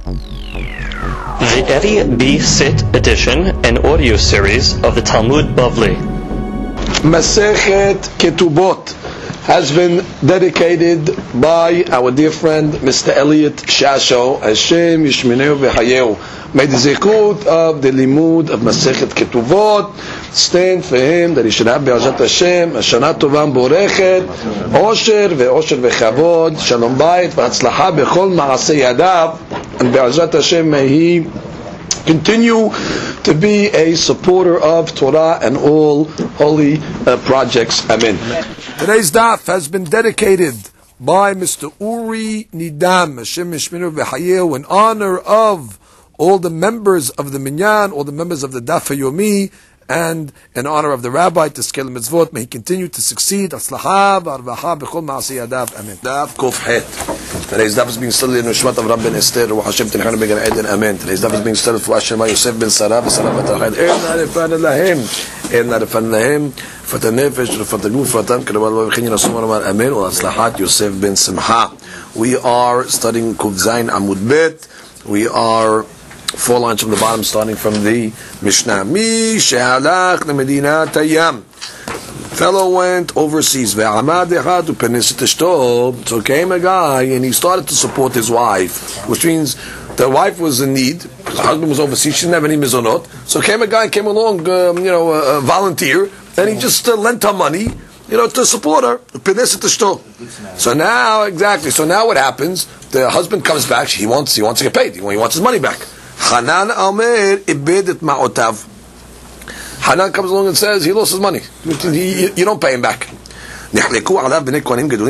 The Eddie B. Sit edition and audio series of the Talmud Bavli. Masechet Ketubot has been dedicated by our dear friend Mr. Elliot Shasho. Hashem Yishmineu V'Hayeu. May the zikut of the limud of Masechet Ketubot stand for him, that he should have Be'ezrat Hashem Hashana Tova Borechet Osher V'Chavod Shalom Bayit V'Hatzlacha B'Chol Ma'aseh Yadav, and Be'ezrat Hashem may he continue to be a supporter of Torah and all holy projects. Amen. Today's daf has been dedicated by Mr. Uri Nidam, Hashem Yishminu V'Hayeu, in honor of all the members of the Minyan, all the members of the Daf HaYomi, and in honor of the Rabbi to scale the mitzvot. May he continue to succeed. Atzlacha v'arvacha b'chol ma'aseh yadav. Amen. Daf Kuf Het. Today's daf is being studied in Nishmat Avram ben Esther, Ruach Hashem Tinchanu Began Eden. Amen. Today's daf is being studied for Hashem Yosef ben Sarah v'Sarah v'Tarachad. Erna refan lahem, fat hanefesh v'fat haguf v'atam k'leval v'chin yinasum v'amar amen v'atzlachat Yosef ben Simcha. We are studying Kuf Zayin Amud Bet. We are 4 lines from the bottom, starting from the Mishnah. Mi she'alach le'medinat hayam. Fellow went overseas. Ve'amad echad u'penis et eshto. So came a guy and he started to support his wife, which means the wife was in need. His husband was overseas. She didn't have any mizonot. So came a guy, came along, a volunteer, and he just lent her money, to support her. U'penis et eshto. So now, exactly. So now what happens? The husband comes back. He wants to get paid. He wants his money back. Hanan Omer ibedet ma'otav. Hanan comes along and says he lost his money. You don't pay him back. No, but the Bnei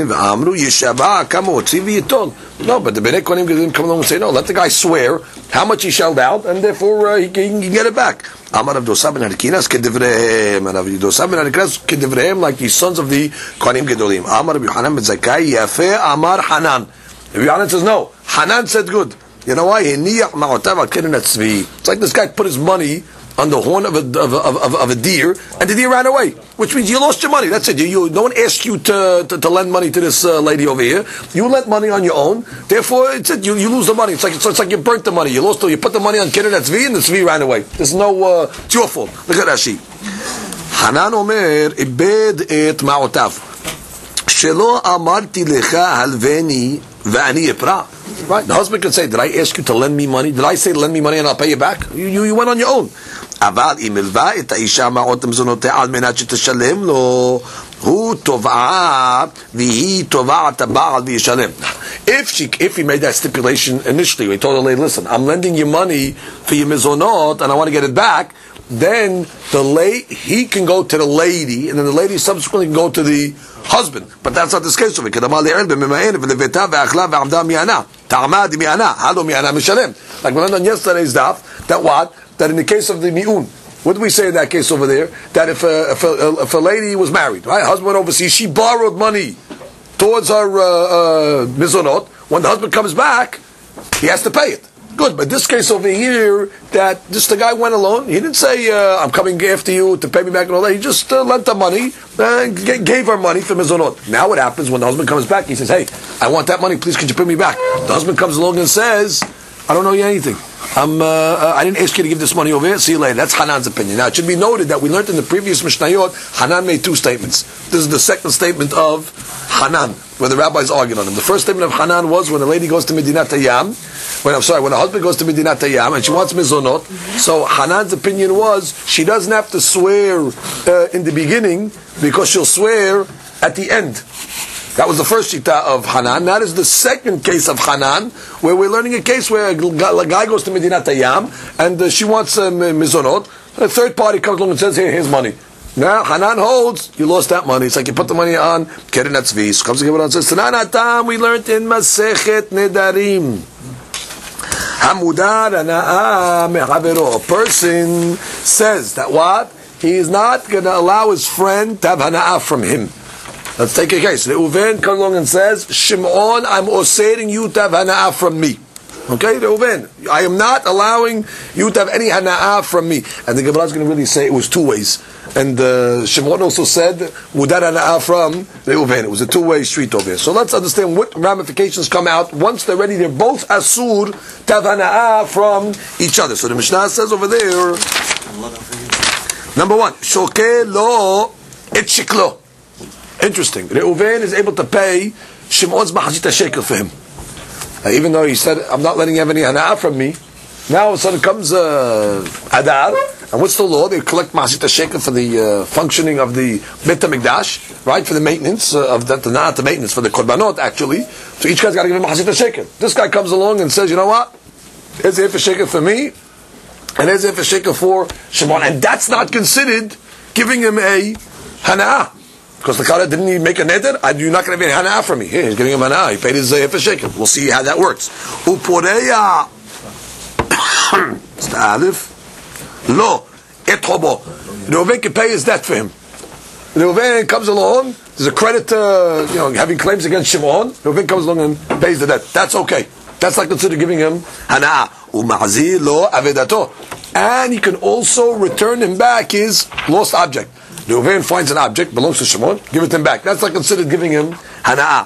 Kohanim Gedolim come along and say, no, let the guy swear how much he shelled out, and therefore he can get it back. Amar Rav Dosa ben Harkinas kedivrehem. Rav Dosa ben Harkinas kedivrehem, like the sons of the Kohanim Gedolim. Amar Rav Yochanan ben Zakkai Yafeh Amar Hanan. Rav Yochanan says no. Hanan said good. You know why? It's like this guy put his money on the horn of a deer, and the deer ran away. Which means you lost your money. That's it. No one asked you to lend money to this lady over here. You lent money on your own. Therefore, it's it. You lose the money. It's like you burnt the money. You put the money on Kirin Tzvi, and the Tzvi ran away. There's no. It's your fault. Look at Rashi. Hanan Omer ibed et ma'otav. Shelo amarti lecha halveni v'ani epra. Right. The husband can say, did I ask you to lend me money? Did I say lend me money and I'll pay you back? You went on your own. אבל אם הלווה את האישה מעות מזונותיה על מנת שתשלם לו, הוא תובעה והיא תובעת הבעל וישלם. If he made that stipulation initially, he told the lady, listen, I'm lending you money for your mizonot and I want to get it back, then he can go to the lady, and then the lady subsequently can go to the husband. But that's not the case of it. Like we learned on yesterday's daf, that in the case of the mi'un, what did we say in that case over there? That if a lady was married, right, husband went overseas, she borrowed money towards her mizonot. When the husband comes back, he has to pay it. Good, but this case over here, that just the guy went alone. He didn't say, I'm coming after you to pay me back and all that. He just lent her money, gave her money for mizonot. Now what happens when the husband comes back? He says, hey, I want that money, please could you pay me back? The husband comes along and says, I don't know you anything. I didn't ask you to give this money over here. See you later. That's Hanan's opinion. Now, it should be noted that we learned in the previous Mishnayot, Hanan made 2 statements. This is the second statement of Hanan, where the rabbis argued on him. The first statement of Hanan was when a lady goes to Medinat Hayam, when a husband goes to Medinat Hayam and she wants mizonot. So Hanan's opinion was she doesn't have to swear in the beginning because she'll swear at the end. That was the first shita of Hanan. That is the second case of Hanan, where we're learning a case where a guy goes to Medinat Hayam and she wants mizonot. A third party comes along and says, "Here, here's money." Now Hanan holds you lost that money. It's like you put the money on Keren Tzvi. So comes the Gemara and says, "Tanan atam." We learned in Masechet Nedarim. Hamudar ana'a mehavero. A person says that what he is not going to allow his friend to have hana'ah from him. Let's take a case. Reuven comes along and says, Shimon, I'm osering you to have hana'ah from me. Okay, Reuven, I am not allowing you to have any hana'ah from me. And the Gemara is going to really say it was 2 ways. Shimon also said Mudar Hana'ah from Reuven. It was a two-way street over here. So let's understand what ramifications come out once they're ready. They're both asur to have Hana'ah from each other. So the Mishnah says over there, number one, Shokeh lo et shiklo. Interesting. Reuven is able to pay Shimon's Mahajit shekel for him. Even though he said, I'm not letting you have any Hana'ah from me. Now all of a sudden comes Adar, and what's the law? They collect Mahajit shekel for the functioning of the Beit HaMikdash, right? For the maintenance of the maintenance for the Korbanot, actually. So each guy's got to give him Mahajit shekel. This guy comes along and says, you know what? Here's a Hefesh shekel for me, and here's a Hefesh shekel for Shimon. And that's not considered giving him a Hana'ah. Because the Kara didn't even make a neder, you're not going to be a Hana'ah from me. Here, he's giving him Hana'ah. He paid his Hefesh shekel. We'll see how that works. Uporeya Lo et hobo. Reuven can pay his debt for him. Reuven comes along. There's a credit, having claims against Shimon. Reuven comes along and pays the debt. That's okay. That's not considered giving him Hana'ah. Uma'azir lo avedato. And he can also return him back his lost object. Reuven finds an object, belongs to Shimon, give it him back. That's not considered giving him Hana'ah.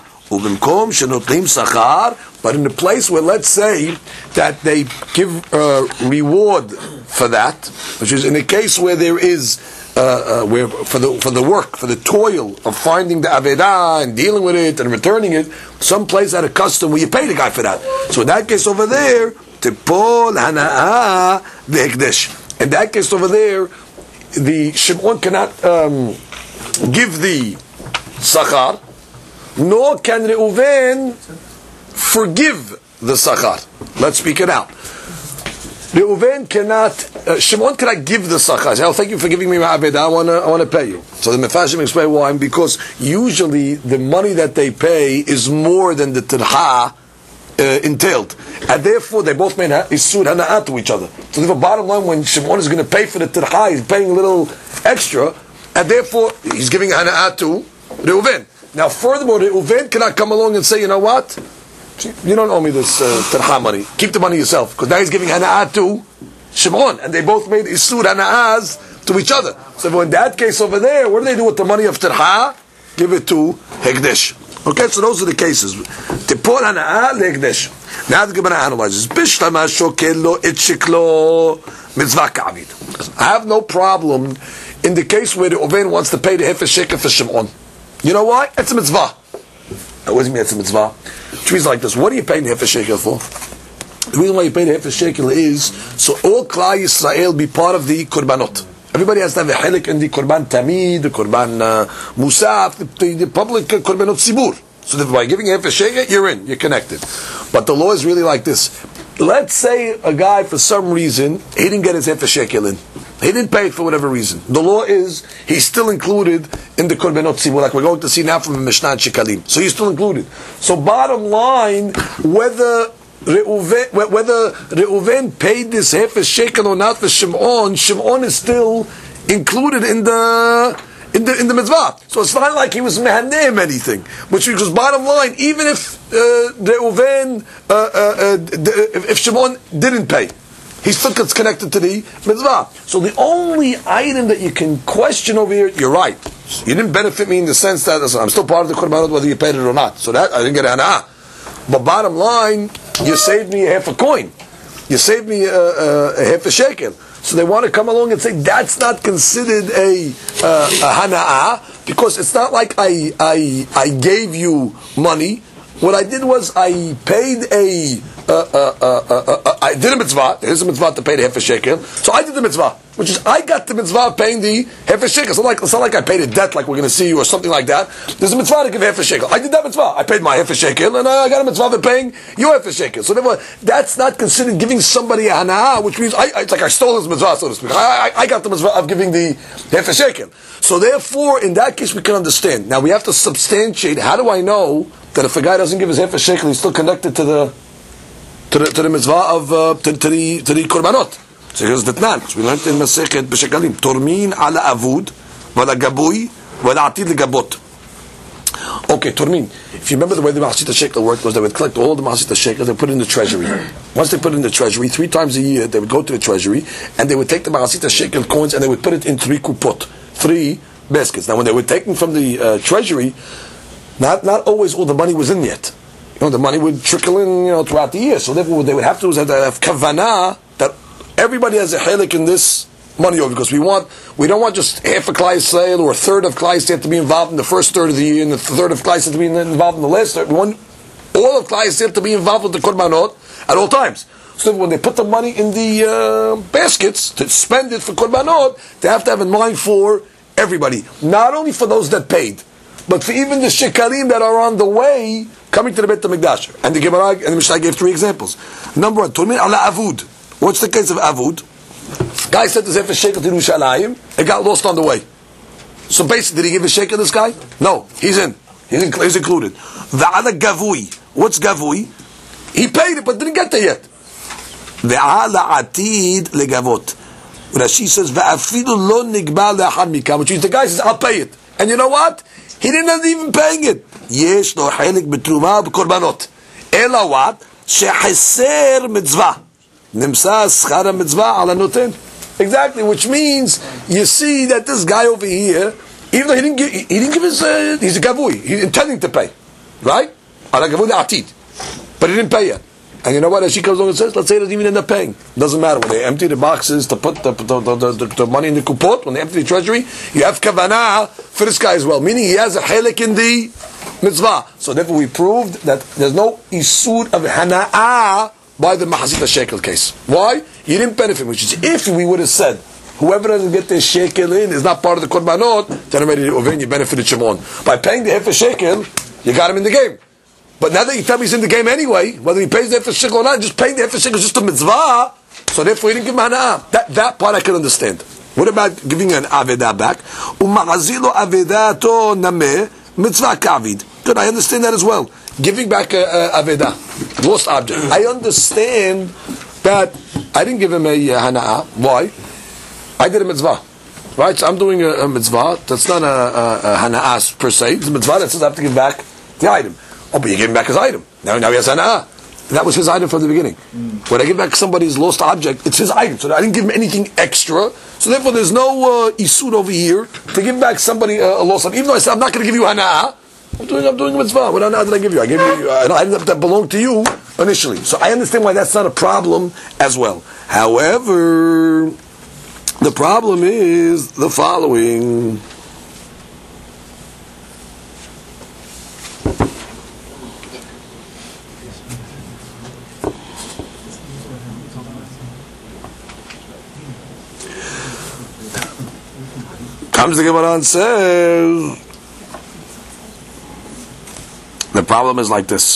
But in the place where, let's say, that they give reward for that, which is in a case where there is where for the work, for the toil of finding the Avedah and dealing with it and returning it, some place at a custom where you pay the guy for that. So in that case over there, Tipol Hana'ah V'Hekdesh. In that case over there, the Shimon cannot give the Sachar, nor can Reuven forgive the Sachar. Let's speak it out. Reuven cannot, Shimon cannot give the Sachar. Oh, thank you for giving me my Avedah, I want to pay you. So the Mefashim explain why. Because usually the money that they pay is more than the Tirha entailed. And therefore they both made Isur Hana'ah to each other. So the bottom line, when Shimon is going to pay for the Tirha, he's paying a little extra, and therefore he's giving Hana'ah to Reuven. Now furthermore, Reuven cannot come along and say, you know what? You don't owe me this Tirha money. Keep the money yourself. Because now he's giving Hana'ah to Shimon. And they both made Isur Hana'ahs to each other. So in that case over there, what do they do with the money of Tirha? Give it to Hekdesh. Okay, so those are the cases. Tipol Hana'ah leHekdesh. Now the Gemara analyzes. Bishlama shokel lo et shiklo mitzvah ka'avid. I have no problem in the case where the Reuven wants to pay the Hefesh shekel for Shimon. You know why? It's a mitzvah. What does it mean it's a mitzvah? Which means like this. What are you paying the Hefesh shekel for? The reason why you pay the Hefesh shekel is so all Klal Yisrael be part of the Korbanot. Everybody has to have a helik in the Korban Tamid, the Korban Musaf, the public Korbanot Sibur. So that by giving Hefesh shekel, you're in, you're connected. But the law is really like this. Let's say a guy, for some reason, he didn't get his Hefesh shekel in. He didn't pay it for whatever reason. The law is, he's still included in the Korbanot Sibur, like we're going to see now from the Mishnah and Shekalim. So he's still included. So bottom line, whether Reuven paid this Hefesh shekel or not for Shimon, Shimon is still included in the mitzvah. So it's not like he was mehanem anything. Which because bottom line, even if Reuven, if Shimon didn't pay, he still gets connected to the mitzvah. So the only item that you can question over here, you're right. You didn't benefit me in the sense that I'm still part of the Korbanot whether you paid it or not. So that I didn't get Hana'ah. But bottom line, you saved me half a coin. You saved me a half a shekel. So they want to come along and say that's not considered a Hana'ah because it's not like I gave you money. What I did was I paid I did a mitzvah. There's a mitzvah to pay the Hefesh shekel. So I did the mitzvah, which is I got the mitzvah of paying the Hefesh shekel. It's not like I paid a debt like we're going to see or something like that. There's a mitzvah to give Hefesh shekel. I did that mitzvah. I paid my Hefesh shekel and I got a mitzvah for paying your Hefesh shekel. So therefore, that's not considered giving somebody a Hana'ah, which means it's like I stole his mitzvah, so to speak. I got the mitzvah of giving the Hefesh shekel. So therefore, in that case, we can understand. Now we have to substantiate. How do I know that if a guy doesn't give his Hefesh shekel, he's still connected to the mitzvah of to the korbanot? So here's the Tnan. So we learned in Masechet B'Shekalim, Tormin ala avud, v'la gabui, v'la atid legabot. Okay, Tormin. If you remember the way the Mahasita shekel worked was they would collect all the Mahasita shekels, they put it in the treasury. Once they put it in the treasury, 3 times a year they would go to the treasury and they would take the Mahasita shekel coins and they would put it in 3 kupot. 3 baskets. Now, when they were taken from the treasury, not always all the money was in yet. The money would trickle in, throughout the year. So therefore, what they would have to do is have kavanah that everybody has a chelik in this money over, because we don't want just half a Klai Yisrael or a third of Klai Yisrael to be involved in the first third of the year and the third of Klai Yisrael to be involved in the last third. We want all of Klai Yisrael to be involved with the korbanot at all times. So when they put the money in the baskets to spend it for korbanot, they have to have in mind for everybody, not only for those that paid, but for even the shekalim that are on the way coming to the Beit HaMikdash. And the Gemara and the Mishnah gave 3 examples. Number 1, Tulmin ala avud. What's the case of avud? Guy said there's a shekel to Yerushalayim. It got lost on the way. So basically, did he give a shekel to this guy? No, he's in. He's included. Ve'ala gavui. What's gavui? He paid it, but didn't get there yet. Ve'ala atid legavot. Rashi says ve'afidu lo nigba le'achad mikam, which means the guy says, I'll pay it. And you know what? He didn't even paying it. Yesh lo chelik betruma b'korbanot. Ela what? Shecheser mitzvah. Nimsa schara mitzvah ala noten. Exactly, which means you see that this guy over here, even though he didn't give his, he's a gavui. He's intending to pay, right? Ala gavui atid, but he didn't pay yet. And you know what? As she comes along and says, let's say he doesn't even end up paying. Doesn't matter. When they empty the boxes to put the money in the kupot, when they empty the treasury, you have kavanah for this guy as well. Meaning he has a chelik in the mitzvah. So therefore we proved that there's no isur of hana'ah by the Mahazit shekel case. Why? You didn't benefit, which is if we would have said, whoever doesn't get their shekel in is not part of the korbanot, then already you benefited Shimon. By paying the half a shekel, you got him in the game. But now that you tell me he's in the game anyway, whether he pays the half a shekel or not, just paying the half a shekel is just a mitzvah, so therefore he didn't give him hana'ah. That part I can understand. What about giving an avedah back? U'ma'azilo avedato nameh mitzvah ka'avid. Good, I understand that as well. Giving back avedah, lost object. I understand that I didn't give him a hana'ah. Why? I did a mitzvah. Right? So I'm doing a mitzvah. That's not a hana'ah per se. It's a mitzvah that says I have to give back the item. Oh, but you gave him back his item. Now he has hana'ah. That was his item from the beginning. When I give back somebody's lost object, it's his item. So I didn't give him anything extra. So therefore there's no isur over here to give back somebody a lost item. Even though I said I'm not going to give you hana'ah, I'm doing a mitzvah. What hana'ah did I give you? I gave you an item that belonged to you initially. So I understand why that's not a problem as well. However, the problem is the following. Comes the Gemara and says, the problem is like this.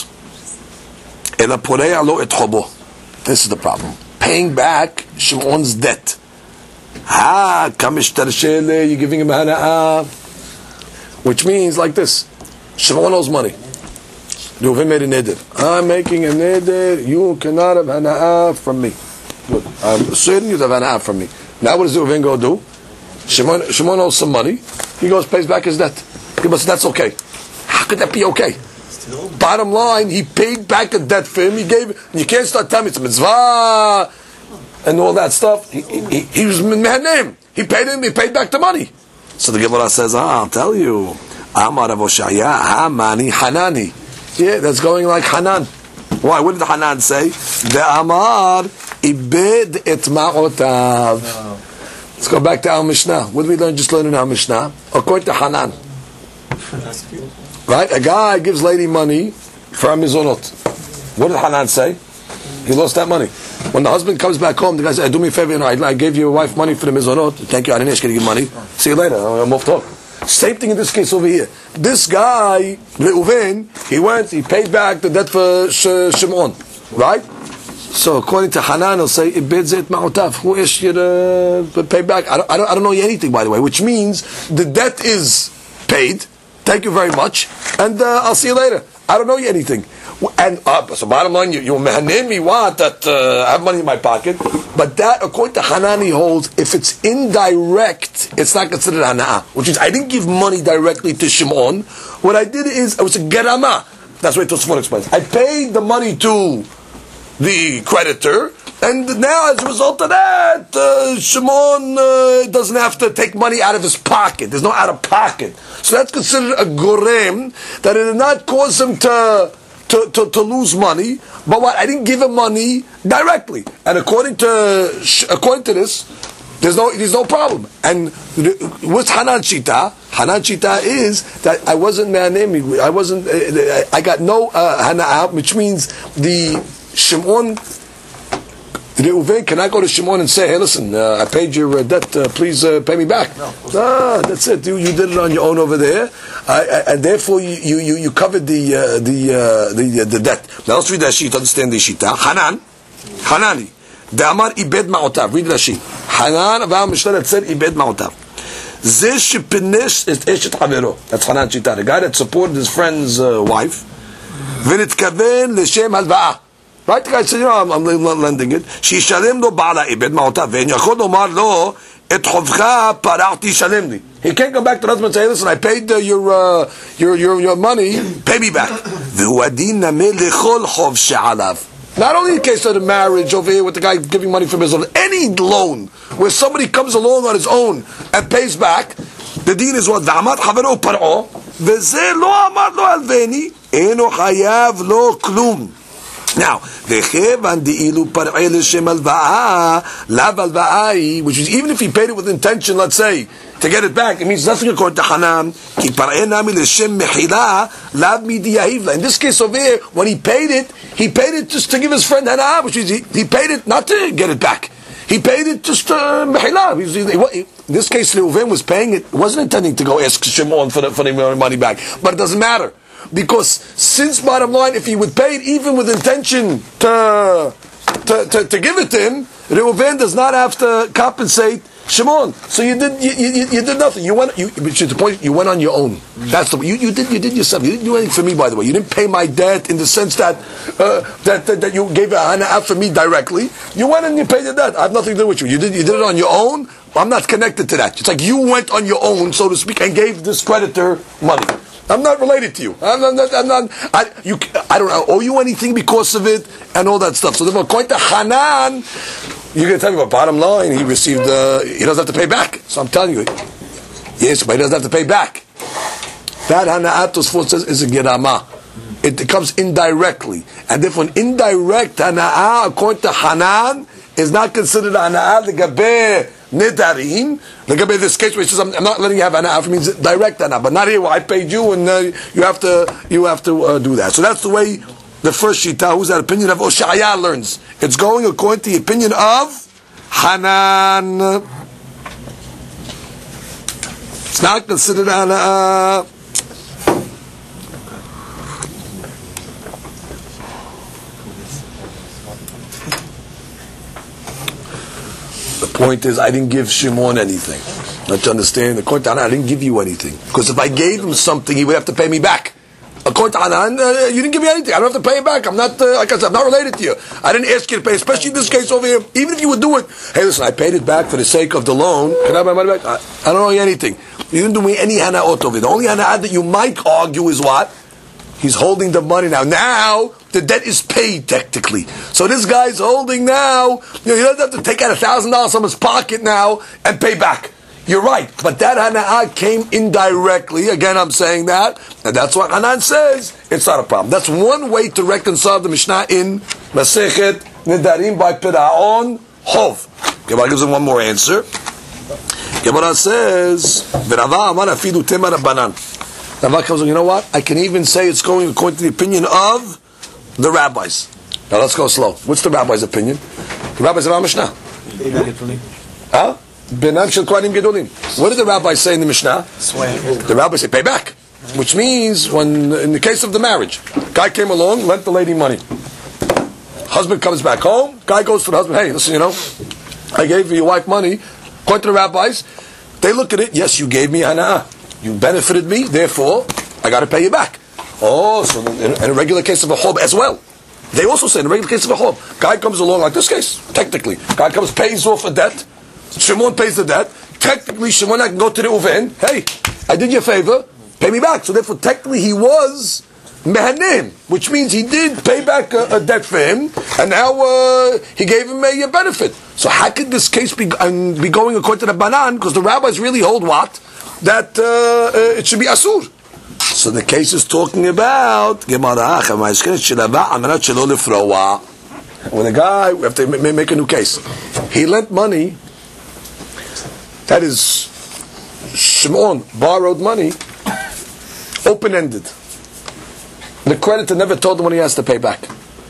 This is the problem. Paying back Shimon's debt. You're giving him hana'ah. Which means like this. Shimon owes money. Reuven made a neder. I'm making a neder. You cannot have hana'ah from me. Good. I'm certain you have hana'ah from me. Now what does Reuven go do? Shimon owes some money. He goes, pays back his debt. He goes, that's okay. How could that be okay? Bottom line, he paid back a debt for him. He gave. You can't start telling me it's a mitzvah and all that stuff. He was mehanim. He paid him. He paid back the money. So the Gemara says, I'll tell you. Amar Avoshaya Hamani Hanani. Yeah, that's going like Hanan. Why? What did Hanan say? The Amar Ibed et Ma'otav. Let's go back to our Mishnah. What did we learn? Just learn in our Mishnah. According to Hanan. Right? A guy gives lady money for a mizonot. What did Hanan say? He lost that money. When the husband comes back home, the guy says, do me a favor, I gave your wife money for the mizonot. Thank you, I didn't ask you to give money. See you later. I'm off talk. Same thing in this case over here. This guy, Reuven, he went, he paid back the debt for Shimon. Right? So according to Hanan, he'll say, who asked you to pay back? I don't know anything, by the way, which means the debt is paid. Thank you very much, and I'll see you later. I don't know you anything. And so bottom line, you mehanim me what that I have money in my pocket, but that according to Hanan he holds if it's indirect, it's not considered hana'ah. Which means I didn't give money directly to Shimon. What I did is I was a gerama. That's what Tosfot explains. I paid the money to the creditor, And now, as a result of that, Shimon doesn't have to take money out of his pocket. There's no out of pocket. So that's considered a gorem, that it did not cause him to lose money. But what? I didn't give him money directly. And according to this, there's no problem. And what's Hanan Shita? Hanan Shita is that I wasn't Me'anemi. I got no Hana'ah, which means the Shimon, Reuven cannot go to Shimon and say, hey, listen, I paid your debt, please pay me back. No. That's it. You did it on your own over there, and therefore you covered the debt. Now let's read the sheet, understand the shita. Hanani, De'amar ibed ma'otav. Read the sheet. Hanan of our Mishnah that said ibed ma'otav. Ze shepinish et eshet havero. That's Hanan shita, the guy that supported his friend's wife. V'nitkaven l'shem halva'ah. Right, the guy said, I'm lending it. Shishalem lo ba'ala ibed ma'otav. Ve'nyachod omar lo et chovcha para'ti shalem li. He can't come back to the husband and say, listen, I paid your money, pay me back. V'huadin nameh lechol chov she'alav. Not only in case of the marriage over here with the guy giving money from his own, any loan where somebody comes along on his own and pays back, the deen is what? V'amat havero par'o, v'zeh lo amar lo alveni, eno chayav lo klum. Now, which is even if he paid it with intention, let's say, to get it back, it means nothing according to Hanan. In this case over here, when he paid it just to give his friend Hana'ah, which is he paid it not to get it back. He paid it just to mehila. In this case, Reuven was paying it, wasn't intending to go ask Shimon for the money back. But it doesn't matter. Because since, bottom line, if he would pay it even with intention to give it to him, Reuven does not have to compensate Shimon. So you did nothing. You went on your own. That's the you did yourself. You didn't do anything for me, by the way. You didn't pay my debt in the sense that you gave a hana'ah for me directly. You went and you paid the debt. I have nothing to do with you. You did it on your own. I'm not connected to that. It's like you went on your own, so to speak, and gave this creditor money. I'm not related to you. I don't owe you anything because of it and all that stuff. So therefore, according to Hanan, you're going to tell me, well, bottom line, he received, he doesn't have to pay back. So I'm telling you, yes, but he doesn't have to pay back. That Hana'at Tosfot says is a gerama. It comes indirectly. And therefore, an indirect Hana'ah, according to Hanan, is not considered Hana'ah l'gabeh Nedarim. L'gabeh this case where he says, I'm not letting you have Hana'ah, it means direct Hana'ah. But not here, well, I paid you and you have to do that. So that's the way the first Shita, who's that opinion of Oshaya, learns. It's going according to the opinion of Hanan. It's not considered Hana'ah. The point is, I didn't give Shimon anything. Not to understand, according to Hanan, I didn't give you anything. Because if I gave him something, he would have to pay me back. According to Hanan, you didn't give me anything. I don't have to pay you back. I'm not, like I said, I'm not related to you. I didn't ask you to pay, especially in this case over here. Even if you would do it, hey, listen, I paid it back for the sake of the loan. Can I have my money back? I don't owe you anything. You didn't do me any Hana'ot of it. The only Hana'at that you might argue is what? He's holding the money now. Now, the debt is paid technically. So this guy's holding now. He doesn't have to take out $1,000 from his pocket now and pay back. You're right. But that Hana'ah came indirectly. Again, I'm saying that. And that's what Hanan says. It's not a problem. That's one way to reconcile the Mishnah in Masechet Nedarim by Pira'on Hov. Gemara gives him one more answer. Gemara says, V'Rava amar afidu tema rabbanan. Rava comes on, you know what? I can even say it's going according to the opinion of the rabbis. Now let's go slow. What's the rabbi's opinion? The rabbis of our Mishnah. Huh? Benam shel kohanim gedolim. What did the rabbis say in the Mishnah? The rabbis say pay back. Which means when, in the case of the marriage, guy came along, lent the lady money. Husband comes back home, guy goes to the husband, hey, listen, I gave your wife money. According to the rabbis, they look at it, yes, you gave me Hana'ah. You benefited me, therefore, I got to pay you back. Oh, so in a regular case of a hob as well. They also say in a regular case of a hob, guy comes along like this case, technically. Guy comes, pays off a debt. Shimon pays the debt. Technically, Shimon, I can go to the Reuven. Hey, I did you a favor. Pay me back. So therefore, technically, he was mehanim, which means he did pay back a debt for him, and now he gave him a benefit. So how could this case be going according to the Banan? Because the rabbis really hold what? That it should be asur. So the case is talking about when the guy, we have to make a new case. He lent money. That is, Shimon borrowed money, open-ended. The creditor never told him when he has to pay back.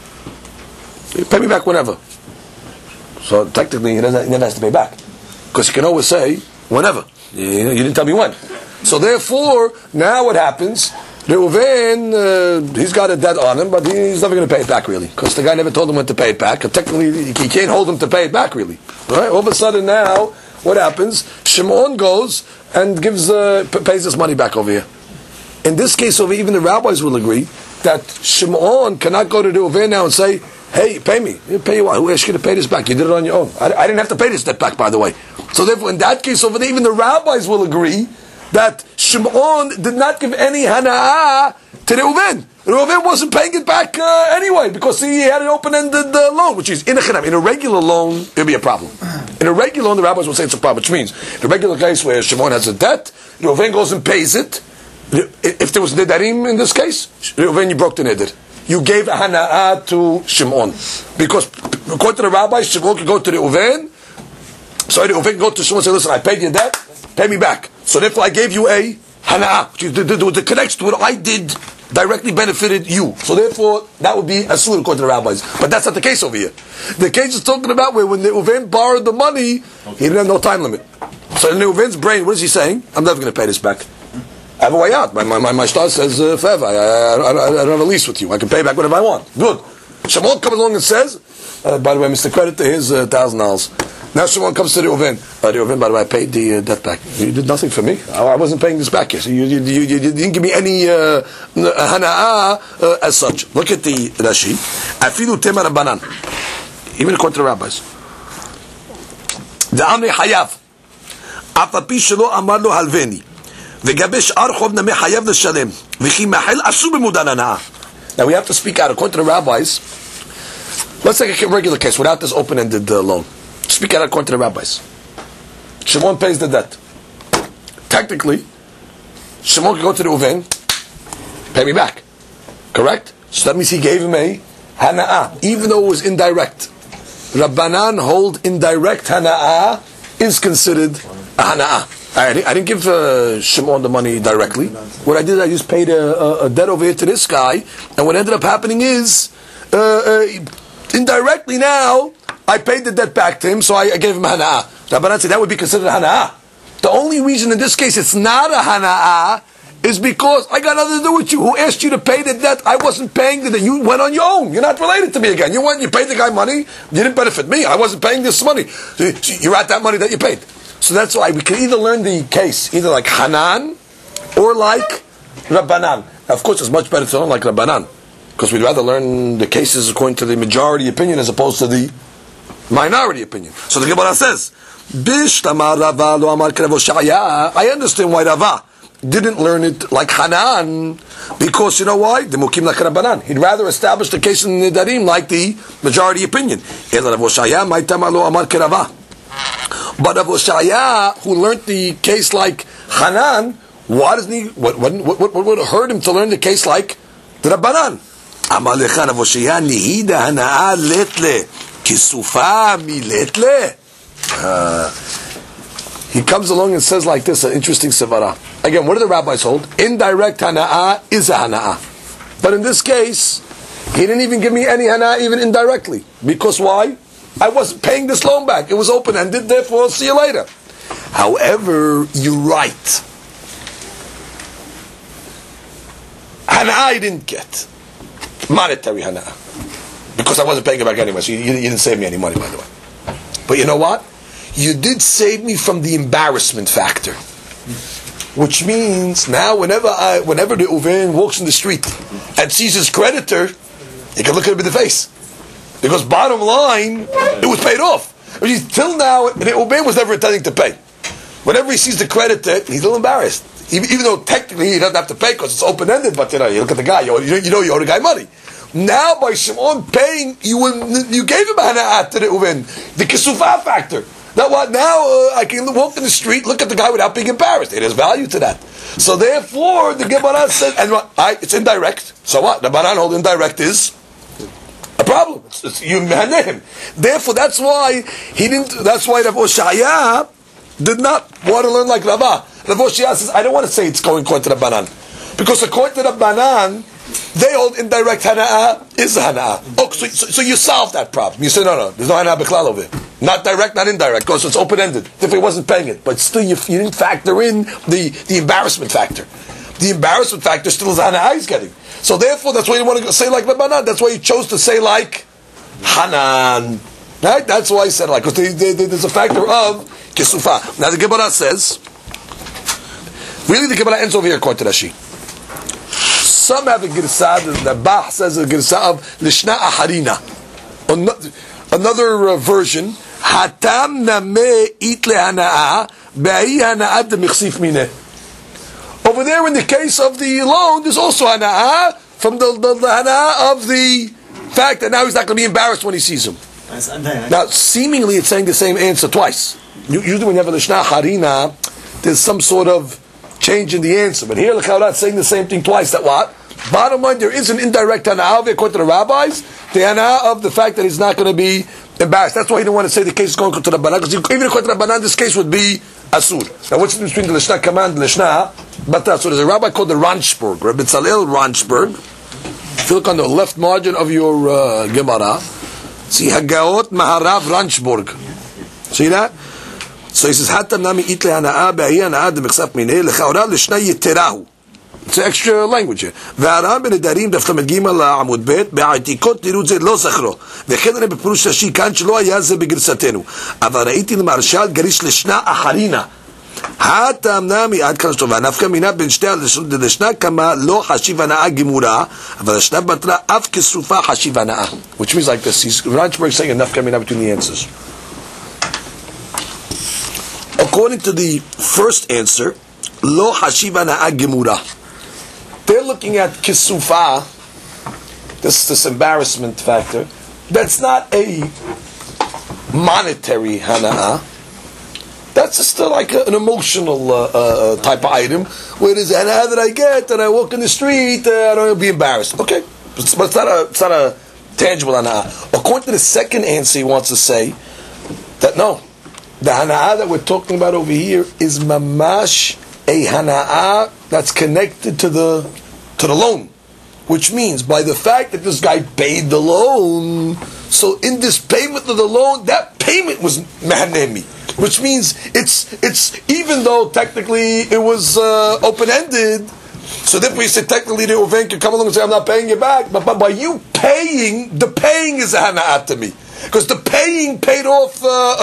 You pay me back whenever. So technically, he never has to pay back, because he can always say whenever. You didn't tell me when. So therefore, now what happens? Reuven, he's got a debt on him, but he's never going to pay it back really, because the guy never told him when to pay it back. And technically, he can't hold him to pay it back really. Right? All of a sudden now, what happens? Shimon goes and pays this money back over here. In this case, over even the rabbis will agree that Shimon cannot go to Reuven now and say, "Hey, pay me. Pay you what? Who asked you to pay this back? You did it on your own. I didn't have to pay this debt back, by the way." So therefore, in that case, over there, even the rabbis will agree that Shimon did not give any hana'ah to Reuven. Reuven wasn't paying it back anyway, because he had an open-ended loan, which is in a regular loan, it would be a problem. In a regular loan, the rabbis will say it's a problem, which means in a regular case where Shimon has a debt, Reuven goes and pays it. If there was nedarim in this case, Reuven, you broke the neder. You gave a hana'ah to Shimon, because according to the rabbis, Shimon could go to Reuven. So Reuven can go to Shimon and say, "Listen, I paid your debt, pay me back." So therefore, I gave you a hana'ah. The connection to what I did directly benefited you. So therefore, that would be asur according to the rabbis. But that's not the case over here. The case is talking about where when Reuven borrowed the money, he didn't have no time limit. So in Reuven's brain, what is he saying? I'm never going to pay this back. I have a way out. My star says forever. I don't have a lease with you. I can pay back whatever I want. Good. Shimon comes along and says, by the way, Mr. Creditor, here's $1,000. Now Shimon comes to Reuven. Reuven, by the way, I paid the debt back. You did nothing for me. I wasn't paying this back yet. So you didn't give me any hana'ah as such. Look at the Rashi. Afilu tema rabbanan. Even according to the rabbis. Da'amri hayav. Afapi shelo amar lo halveni. V'gabe sh'ar chov nameh hayav l'shalem. V'chi mahel asu b'mudan hana'ah. Now we have to speak out. According to the rabbis, let's take a regular case without this open-ended loan. Speak out according to the rabbis. Shimon pays the debt. Technically, Shimon can go to the Reuven, pay me back. Correct? So that means he gave him a hana'ah, even though it was indirect. Rabbanan hold indirect hana'ah is considered a hana'ah. I didn't give Shimon the money directly. What I did, I just paid a debt over here to this guy, and what ended up happening is, indirectly now, I paid the debt back to him, so I gave him hana'ah. Rabbanan said that would be considered hana'ah. The only reason in this case it's not a hana'ah is because I got nothing to do with you. Who asked you to pay the debt? I wasn't paying the debt. You went on your own. You're not related to me again. You paid the guy money. You didn't benefit me. I wasn't paying this money. You're at that money that you paid. So that's why we can either learn the case either like Hanan or like Rabbanan. Now, of course, it's much better to learn like Rabbanan, because we'd rather learn the cases according to the majority opinion as opposed to the minority opinion. So the Gemara says, I understand why Rava didn't learn it like Hanan, because you know why? The mukim like Rabbanan. He'd rather establish the case in the Nidarim like the majority opinion. But Rav Oshaya, who learned the case like Hanan, why doesn't he? What would have hurt him to learn the case like the Rabbanan? Amalecha Rav Oshaya nihida hanaa letle kisufa mi letle. He comes along and says like this, an interesting sevara. Again, what do the rabbis hold? Indirect hanaa is a hanaa. But in this case, he didn't even give me any hanaa even indirectly. Because why? I wasn't paying this loan back. It was open-ended, therefore I'll see you later. However, you're right. Hanaa I didn't get. Monetary hanaa. Because I wasn't paying it back anyway, so you didn't save me any money, by the way. But you know what? You did save me from the embarrassment factor. Which means now whenever the Reuven walks in the street and sees his creditor, he can look at him in the face. Because bottom line, it was paid off. Till now, the Reuven was never intending to pay. Whenever he sees the creditor, he's a little embarrassed. even though technically he doesn't have to pay because it's open-ended, but you look at the guy, you owe the guy money. Now by Shimon paying, you gave him hana'at to the Reuven, the Kesufah factor. Now what? Now I can walk in the street, look at the guy without being embarrassed. There's value to that. So therefore, the Gemara says, and it's indirect. So what? The Banan hold indirect is a problem. You manage him. Therefore, that's why he didn't. That's why Rav Oshaya did not want to learn like Rava. Rav Oshaya says, I don't want to say it's going according to the Banan, because according to the Banan, they hold indirect hana'ah is hana'ah. Oh, so you solve that problem. You say, no, there's no hana'ah b'klal over here. Not direct, not indirect, because it's open-ended. If he wasn't paying it. But still, you didn't factor in the embarrassment factor. The embarrassment factor still is hana'ah he's getting. So therefore, that's why you want to say like Rabbanan. That's why you chose to say like Hanan. Right? That's why he said like, because there's a factor of Kesufah. Now the Gemara says, really the Gemara ends over here according to Rashi. Some have a girsah, the Bach says a girsah of Lishna Aharina. Another version, Hatam Name Itle Hana'ah, Be'i Hana'ah de Michsif Mineh. Over there in the case of the loan, there's also Hana'ah from the Hana'ah of the fact that now he's not going to be embarrassed when he sees him. Now, seemingly it's saying the same answer twice. Usually when you have a Lishna Harina, there's some sort of change in the answer. But here, look how that's saying the same thing twice. That what? Bottom line, there is an indirect hana'ah according to the rabbis. The hana'ah of the fact that he's not going to be embarrassed. That's why he didn't want to say the case is going to the Rabbanan, because even according to the Rabbanan, this case would be asur. Now, what's the difference between the Lishna command and the Lishna? But so there's a rabbi called the Ranchberg, Rabbi Tzalel Ranchberg. If you look on the left margin of your Gemara, see Hagaot Maharav Ranchberg. See that? So he says, Hatam nami itle hana'ah be'i hana'ah de michsaf mineh lechaora lishna yiterahu. It's an extra language here. והר"ם בנדרים דף ל"ג עמוד ב' בעתיקות תראו זה לא זכרו וכן הרי בפירוש רש"י כאן שלא היה זה בגרסתנו אבל ראיתי למרשל גריש לשנה אחרינה הטעם נמי עד כאן שלו והנפקא מינה בין שתי לשנה כמה לא חשיב הנאה גמורה אבל השנה בתרה אף כסופה חשיב הנאה, which means like this. Ranchberg saying a nafka mina between the answers. According to the first answer, lo hashiv hana'ah gemura. They're looking at kisufa, this embarrassment factor. That's not a monetary hana'ah. That's still like an emotional type of item, where it is hana'ah that I get, and I walk in the street, I don't want to be embarrassed. Okay, but it's not a tangible hana'ah. According to the second answer, he wants to say that no, the hana'ah that we're talking about over here is mamash a hana'ah that's connected to the loan, which means by the fact that this guy paid the loan, so in this payment of the loan, that payment was mahanemi, which means it's even though technically it was open-ended, so therefore you say technically the Reuven can come along and say I'm not paying you back, but by you paying, the paying is a hana'ah to me, because the paying paid off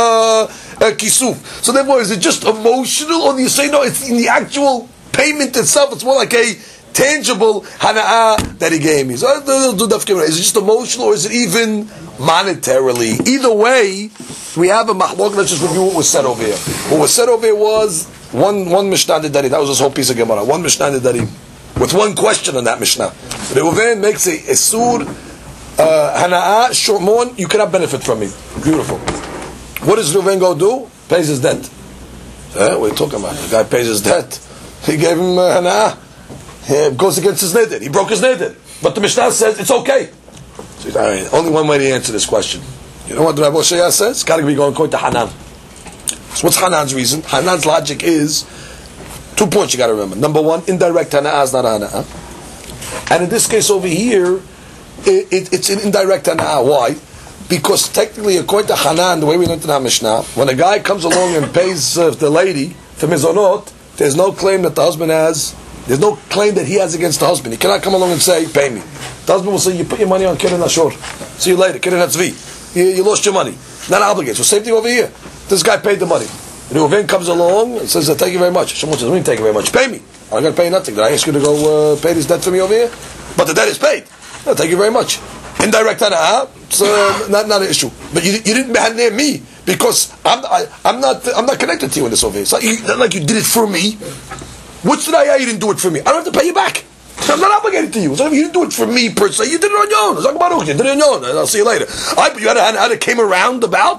kisuf. So therefore, is it just emotional, or do you say no? It's in the actual payment itself. It's more like a tangible hana'ah that he gave me. So is it just emotional, or is it even monetarily? Either way, we have a mahlok. Let's just review what was said over here. What was said over here was one Mishnah Nidari. That was this whole piece of Gemara. One Mishnah Nidari with one question on that Mishnah. Reuven makes a sur hana'ah shormon. You cannot benefit from it. Beautiful. What does Reuven go do? Pays his debt. What are you talking about? The guy pays his debt. He gave him hana'ah. He goes against his neder. He broke his neder. But the Mishnah says it's okay. So only one way to answer this question. You know what the Rav Oshaya says? It's got to be going to Hanan. So what's Hanan's reason? Hanan's logic is 2 points you got to remember. Number one, indirect hana'ah is not hana'ah. And in this case over here, it's an indirect hana'ah. Why? Because technically, according to Hanan, the way we learned in our Mishnah, when a guy comes along and pays the lady for mizonot, there's no claim that the husband has. There's no claim that he has against the husband. He cannot come along and say, "Pay me." The husband will say, "You put your money on Keren Ashur. See you later, Keren Hatzvi. You lost your money. Not obligated." So same thing over here. This guy paid the money. Reuven comes along and says, "Thank you very much." Someone says, "We didn't thank you very much. Pay me. I'm not going to pay nothing. Did I ask you to go pay this debt for me over here?" But the debt is paid. No, thank you very much. Indirect hana'ah, it's not an issue. But you didn't be near me because I'm not connected to you in this over here. It's not like you did it for me. What's the ayah? You didn't do it for me. I don't have to pay you back. I'm not obligated to you. So you didn't do it for me per se. You did it on your own. You did it on your own. I'll see you later. But you had it came around about.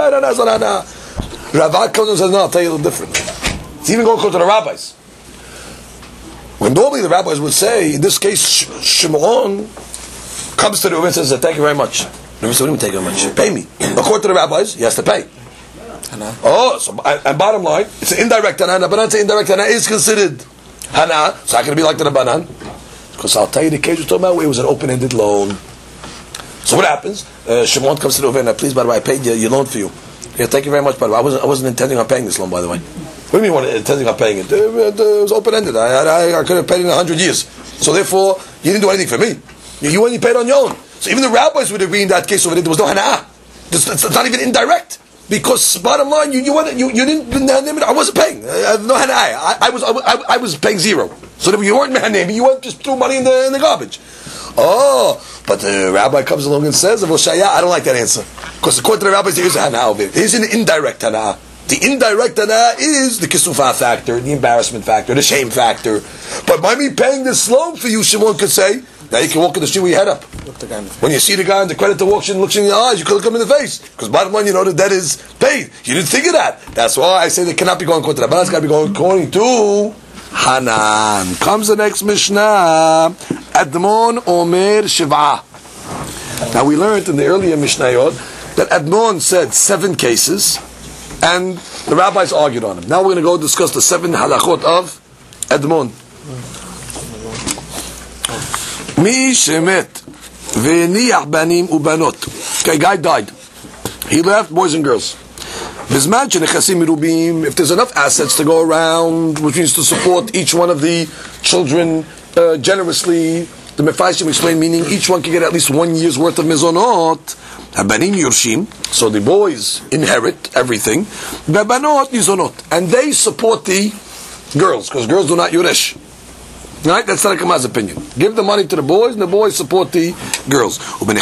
Ravad comes and says, no, I'll tell you a little different. It's even going to go to the rabbis. When normally the rabbis would say, in this case, Shimon comes to the Reuven and says, thank you very much. Reuven says, what do you mean, thank you very much? Pay me. According to the rabbis, he has to pay. And bottom line, it's an indirect hana. The banan say indirect hana is considered hana. So how can it be like the banan? Because I'll tell you the case we're talking about, it was an open-ended loan. So what happens? Shimon comes to the Reuven, please, by the way, I paid your loan for you. Yeah, thank you very much, by the way. I wasn't intending on paying this loan, by the way. What do you mean intending on paying it? It was open-ended. I could have paid it in 100 years. So therefore, you didn't do anything for me. You only paid on your own. So even the rabbis would agree in that case over there was no hana. It's not even indirect. Because bottom line, you didn't. I wasn't paying. I have no hana. I was paying zero. So that you weren't mehanemi, you just threw money in the garbage. Oh, but the rabbi comes along and says, I don't like that answer. Because according to the rabbis, there is a hana over it. There is an indirect hana. The indirect hana is the kisufa factor, the embarrassment factor, the shame factor. But by me paying this loan for you, Shimon could say, now you can walk in the street with your head up. When you see the guy in the creditor looks you in the eyes, you can look him in the face. Because bottom line, you know the debt is paid. You didn't think of that. That's why I say they cannot be going according to that. But it's got to be going according to Hanan. Comes the next Mishnah. Admon Omer Shiva. Now we learned in the earlier Mishnayot that Admon said 7 cases and the rabbis argued on him. Now we're going to go discuss the 7 halachot of Admon. Mi shemet ve'niach banim ubanot. Okay, guy died. He left boys and girls. If there's enough assets to go around, which means to support each one of the children generously, the Mefarshim explain, meaning each one can get at least 1 year's worth of mizonot. Habanim yurshim, so the boys inherit everything. Bebanot yizonot, and they support the girls, because girls do not yuresh. Right? That's Tanna Kamma's opinion. Give the money to the boys, and the boys support the girls.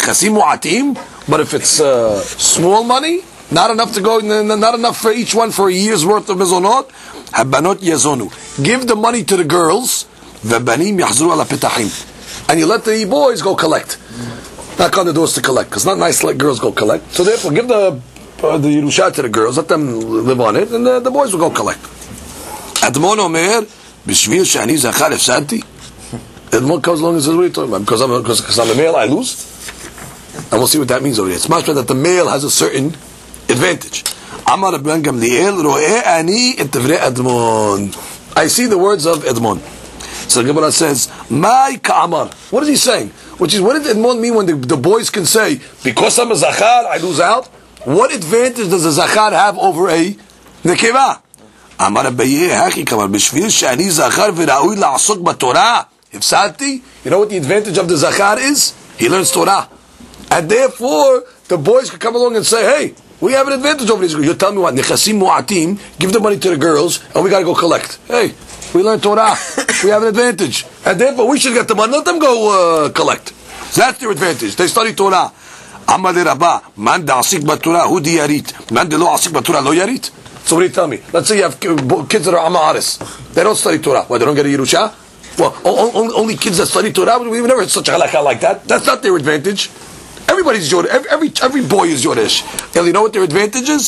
But if it's small money, not enough to go, not enough for each one for a year's worth of mizonot, habanot yazonu. Give the money to the girls, v'banim yahzru ala petachim, and you let the boys go collect. Knock on the doors to collect, because it's not nice to let girls go collect. So therefore, give the Yerusha to the girls, let them live on it, and the boys will go collect. Admon Omer, Bishvil Shani Zachar Efsanti. Admon comes along and says, what are you talking about? Because I'm a male, I lose? And we'll see what that means over here. It's much better that the male has a certain advantage. Amar Ben Gamliel Ro'eh Ani et Tevrei Admon. I see the words of Admon. So the Gemara says, Mai Ka'amar. What is he saying? Which is, what did Admon mean when the boys can say, because I'm a Zachar, I lose out? What advantage does a Zachar have over a Nekeva? Amar Abaye Haki Kamar Bishvil Shani Zachar V'ra'ui La'asok B'Torah. Ifsati, you know what the advantage of the Zachar is? He learns Torah. And therefore, the boys can come along and say, hey, we have an advantage over these girls. You tell me what, Nechasim Mu'atim, give the money to the girls, and we got to go collect. Hey, we learn Torah. We have an advantage. And therefore, we should get the money. Let them go collect. So that's their advantage. They study Torah. Amar Rabba, man da'asik b'Torah, hu di yarit. Man de lo asik b'Torah, lo yarit. So what do you tell me? Let's say you have kids that are Amaharis. They don't study Torah. Why, they don't get a Yerusha? Well, only kids that study Torah, we've never had such a halakha like that. That's not their advantage. Everybody's Yoresh. Every boy is Yoresh. And you know what their advantage is?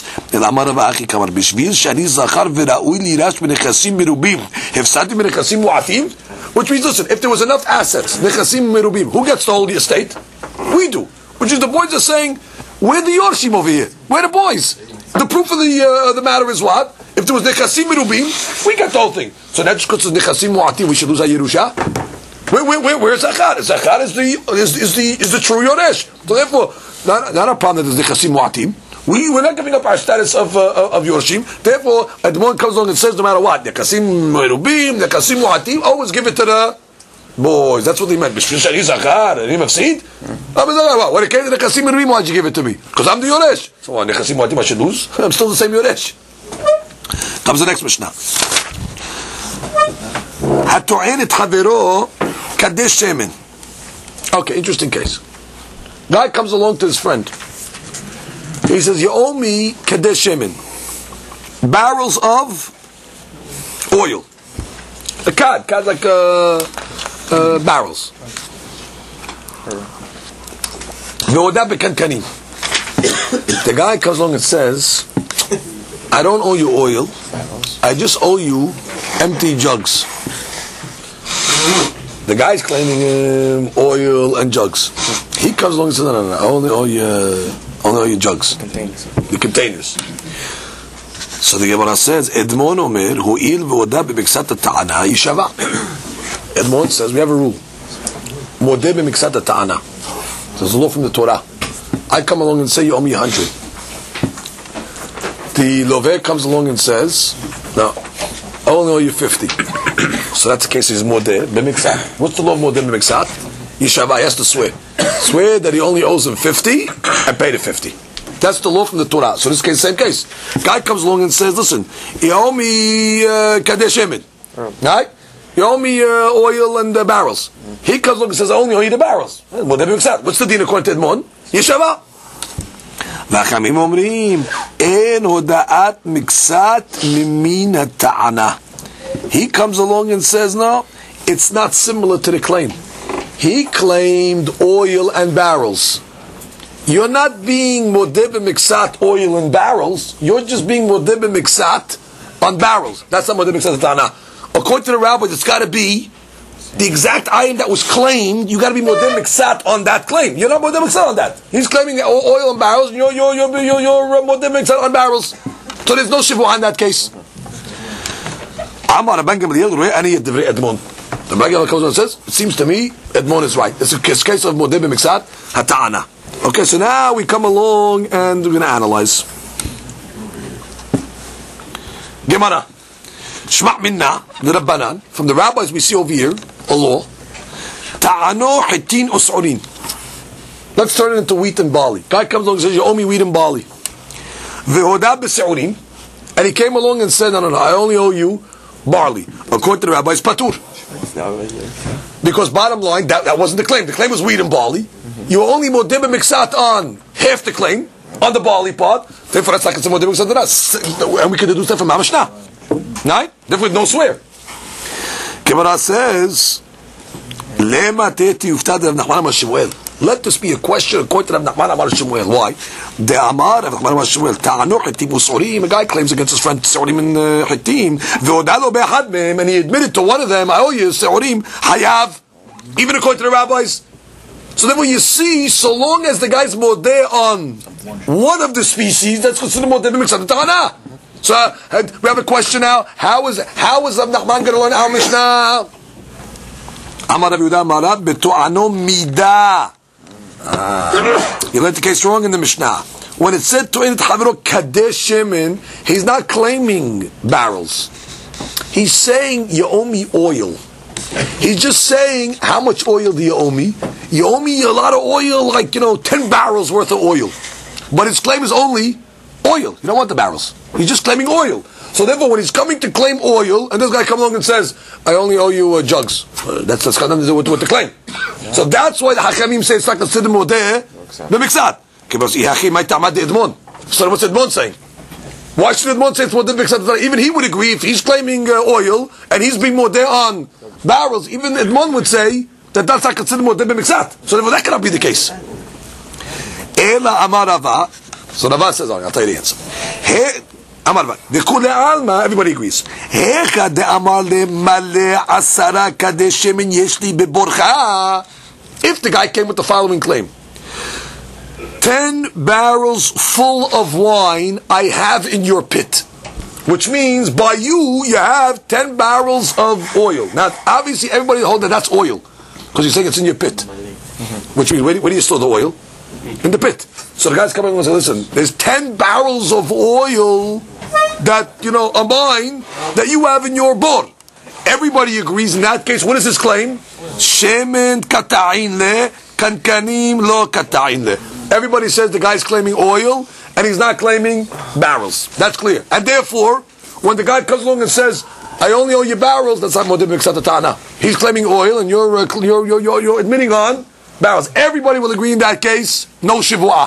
Which means, listen, if there was enough assets, who gets the whole estate? We do. Which is the boys are saying, we're the Yorshim over here. We're the boys. The proof of the matter is what? If there was Nechasim Merubim, we got the whole thing. So that's because it's Nechasim Mu'atim, we should lose our Yerusha. Where's Zachar? Zachar is the true Yoresh. So therefore, not a problem that there's Nechasim Mu'atim. We're not giving up our status of Yorshim. Therefore, Admon comes along and says, no matter what, Nechasim Merubim, Nechasim Mu'atim, always give it to the boys. That's what they meant. Bishvil Shani Zachar, and him of seed. When it came to Nechasim Merubim, why'd you give it to me? Because I'm the Yoresh. So Nechasim Mu'atim, I should lose. I'm still the same Yoresh. Comes the next Mishnah. Okay, interesting case. Guy comes along to his friend. He says, you owe me kadesh shemen, barrels of oil. A cad like barrels. The guy comes along and says, I don't owe you oil, I just owe you empty jugs. The guy's claiming oil and jugs. He comes along and says, no, I only owe you jugs. The containers. So the Gemara says, Edmon Omer, Hu'il v'odah b'miksat ta'ana yishava. Edmon says, we have a rule. Modeh b'miksat ta'ana. There's a law from the Torah. I come along and say, you owe me 100. The Loveh comes along and says, no, I only owe you 50. So that's the case, he's Modeh b'miksat. What's the law of Modeh b'miksat? Yishava, he has to swear. Swear that he only owes him 50 and paid it 50. That's the law from the Torah. So this case, same case. Guy comes along and says, listen, you owe me kadesh emin. Right? You owe me oil and barrels. He comes along and says, I only owe you the barrels. What's the din according to Edmon? Yeshava. והחכמים אומרים, אין הודעת מקצת ממין הטענה. He comes along and says, no, it's not similar to the claim. He claimed oil and barrels. You're not being modeh b'miksat oil and barrels. You're just being modeh b'miksat on barrels. That's not modeh b'miksat ta'ana. According to the rabbis, it's got to be the exact item that was claimed. You got to be modeh b'miksat on that claim. You're not modeh b'miksat on that. He's claiming oil and barrels, and you're modeh b'miksat on barrels. So there's no shivua in that case. Amar Ben Gamliel roeh ani divrei Edmon. The Ben Gamliel comes and says, it seems to me Edmon is right. It's a case of modeh b'miksat hata'ana. Okay, so now we come along and we're going to analyze. Gemara. Shma' minna, the Rabbanan. From the rabbis we see over here, a law. Ta'ano hitin us'urin. Let's turn it into wheat and barley. Guy comes along and says, you owe me wheat and barley. V'hoda b'se'urin. And he came along and said, no, I only owe you barley. According to the rabbis, patur. Because bottom line, that wasn't the claim. The claim was wheat and barley. You only modeh b'miksat on half the claim, on the barley part. Therefore, that's like it's a modeh b'miksat on us. And we can deduce that from Hamashna. Right? Therefore, no swear. Gemara says, let this be a question according to Rav Nachman Amar Shemuel. Why? The Amar Rav Nachman Amar Shemuel. Ta'anu Hitim Usorim. A guy claims against his friend Seorim and Hitim. Ve'odalo be'achad mehem, and he admitted to one of them, I owe you Seorim Hayav. Even according to the rabbis. So then, when you see, so long as the guy's modeh on one of the species, that's considered modeh b'miksat ta'ana. So we have a question now. How is Rav Nachman going to learn our Mishnah? Amar Rav Yehuda Amar betu'ano midah. You learned the case wrong in the Mishnah. When it said tu'init chavero kadesh shemen, he's not claiming barrels. He's saying you owe me oil. He's just saying, how much oil do you owe me? You owe me a lot of oil, like 10 barrels worth of oil. But his claim is only oil. You don't want the barrels. He's just claiming oil. So therefore, when he's coming to claim oil, and this guy comes along and says, I only owe you jugs. That's got nothing to do with the claim. Yeah. So that's why the Hachamim say it's not considered modeh b'miksat. So what's Edmon saying? Why should Edmon say it's modeh b'miksat? Even he would agree if he's claiming oil and he's being modeh on barrels. Even Edmon would say that that's not considered modeh b'miksat. So therefore, that cannot be the case. Ela amar Rava. So Rava says, I'll tell you the answer. Everybody agrees. If the guy came with the following claim, 10 barrels full of wine I have in your pit, which means by you have 10 barrels of oil. Now obviously everybody hold that that's oil, because you're saying it's in your pit, which means where do you store the oil? In the pit. So the guy's coming along and saying, listen, there's 10 barrels of oil that, are mine, that you have in your bor. Everybody agrees in that case. What is his claim? Shemen kata'in le, kankanim lo kata'in le. Everybody says the guy's claiming oil, and he's not claiming barrels. That's clear. And therefore, when the guy comes along and says, I only owe you barrels, that's not modeh b'miksat ta'ana. He's claiming oil, and you're admitting on barrels. Everybody will agree in that case, no shivua.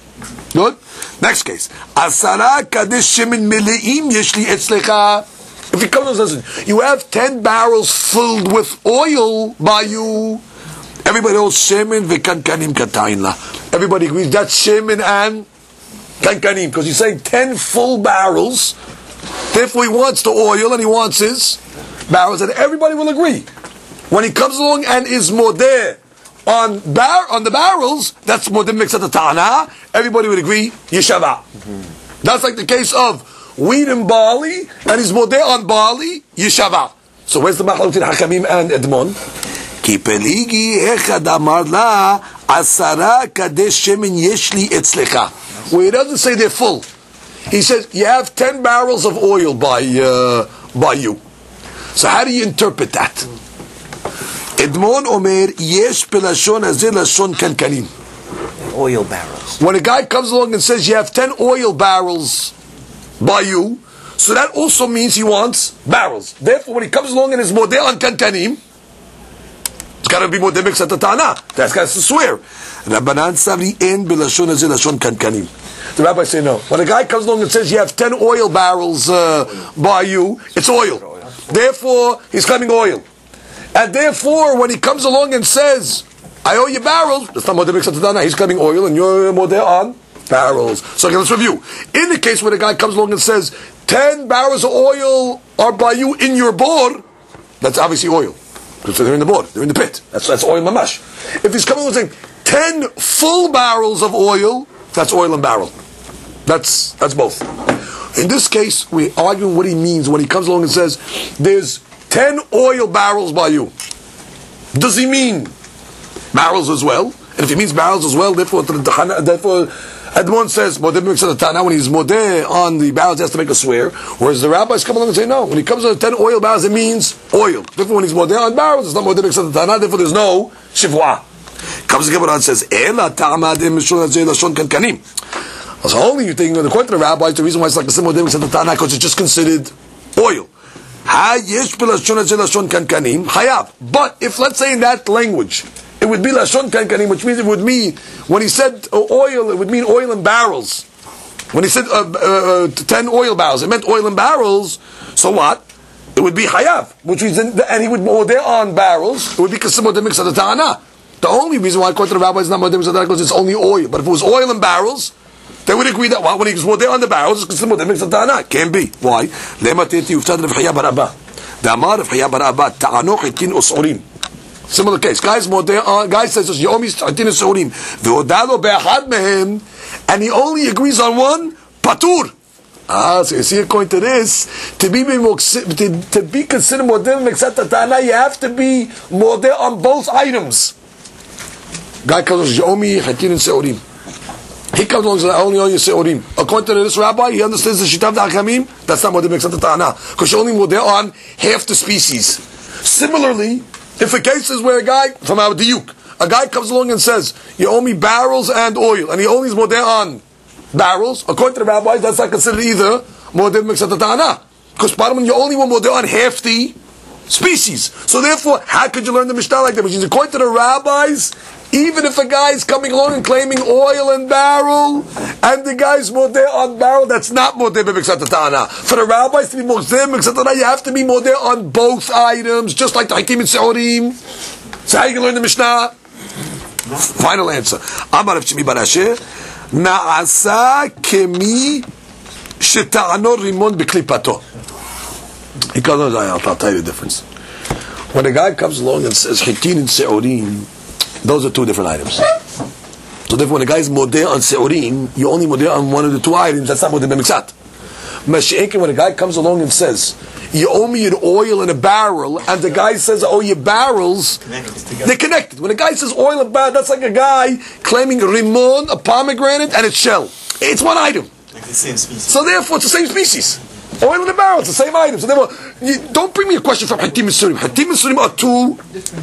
Good? Next case. Asara kadesh shemen meleim yeshli etzlecha. If he comes and says, you have 10 barrels filled with oil by you, everybody else, shemen v'kankanim katayin la. Everybody agrees that's shemen and kankanim, because he's saying 10 full barrels. Therefore, he wants the oil and he wants his barrels, and everybody will agree. When he comes along and is modeh on the barrels, that's modeh mixed at the ta'ana. Everybody would agree, yeshava. That's like the case of wheat and barley, and he's modeh on barley, yeshava. So where's the machlokes in Hakamim and Edmon? Ki peligi echad amar la asara kadesh shemen yeshli etzlecha. Where he doesn't say they're full. He says, you have 10 barrels of oil by you. So how do you interpret that? Edmon Omer, yesh pelashon azir lashon kankanim. Oil barrels. When a guy comes along and says, you have 10 oil barrels by you, so that also means he wants barrels. Therefore, when he comes along and is modeh on kankanim, it's got to be modeh mixed at the ta'ana. That's got to swear. Rabbanan savli en belashon azir lashon kankanim. The rabbi say no. When a guy comes along and says you have 10 oil barrels by you, it's oil. Therefore, he's claiming oil. And therefore, when he comes along and says, I owe you barrels, that's not modeh mixed at the ta'ana. He's claiming oil and you're modeh on barrels. So okay, let's review. In the case where the guy comes along and says 10 barrels of oil are by you in your bor, that's obviously oil. Because they're in the bor, they're in the pit. That's oil mamash. If he's coming along and saying 10 full barrels of oil, that's oil and barrel. That's both. In this case, we're arguing what he means when he comes along and says, there's 10 oil barrels by you. Does he mean barrels as well? And if he means barrels as well, therefore Edmon says, when he's modeh on the barrels, he has to make a swear. Whereas the rabbis come along and say, no, when he comes on 10 oil barrels, it means oil. Therefore, when he's modeh on barrels, it's not modeh mixed at the ta'ana, therefore there's no shivwa. Comes the Gemara and says, Ela ta'amad im mishul hazeh lashon kankanim. So only you think, according to the rabbis, the reason why it's like the same modeh mixed at the ta'ana, because it's just considered oil. Ha yesh b'lashon hazeh lashon kankanim, hayav. But if, let's say in that language, it would be lashon kankanim, which means it would mean, when he said oil, it would mean oil in barrels. When he said 10 oil barrels, it meant oil in barrels. So what? It would be hayav, which means, and he would modeh on barrels. It would be considered modeh mixed at the ta'ana. The only reason why according to the rabbis is not modeh mixed at the ta'ana because it's only oil. But if it was oil in barrels, they would agree that when he was modeh on the barrels, it's considered modeh mixed at the ta'ana. Can't be. Why? Lema teti uftad Rav Chaya bar Abba. Da'amar Rav Chaya bar Abba ta'ano chitin usurim. Similar case. Guy says, you owe me chitin usurim. Ve'odalo be'achad mehem, and he only agrees on one, patur. So you see, according to this, to be considered modeh mixed at the ta'ana, you have to be modeh on both items. Guy comes and says, Yomi Hatin and Seurim. He comes along and says, I only owe you Seurim. According to this rabbi, he understands the Shitav Da'akamim, that's not modeh mixed at the ta'ana, because you only modeh on half the species. Similarly, if a case is where a guy, from our diuk, a guy comes along and says, you owe me barrels and oil, and he only is modeh on barrels, according to the rabbis, that's not considered either modeh mixed at the ta'ana. Because Parman, you only want modeh on half the species. So therefore, how could you learn the Mishnah like that? Which is, according to the rabbis, even if a guy is coming along and claiming oil and barrel, and the guy's modeh on barrel, that's not modeh mixed at the ta'ana. For the rabbis to be modeh mixed at the ta'ana, you have to be modeh on both items, just like the Hakim and Seurim. So how you can learn the Mishnah? Final answer. Amar Rav Shimi bar Asher, Na'asa kemi sheta'ano rimon b'klipato. He comes along, I'll tell you the difference. When a guy comes along and says Hitin and Seurim, those are two different items. So therefore, when a guy is modeh on Seurim, you only modeh on one of the two items, that's not modeh b'mixat. Mashiach, when a guy comes along and says, you owe me an oil in a barrel, and the guy says, I owe you barrels, they're connected. When a guy says oil and barrel, that's like a guy claiming rimon, a pomegranate, and its shell. It's one item. Like the same species. So therefore, it's the same species. Oil in a barrel, it's the same item. So therefore, don't bring me a question from Hatim and Surim. Hatim and Surim are two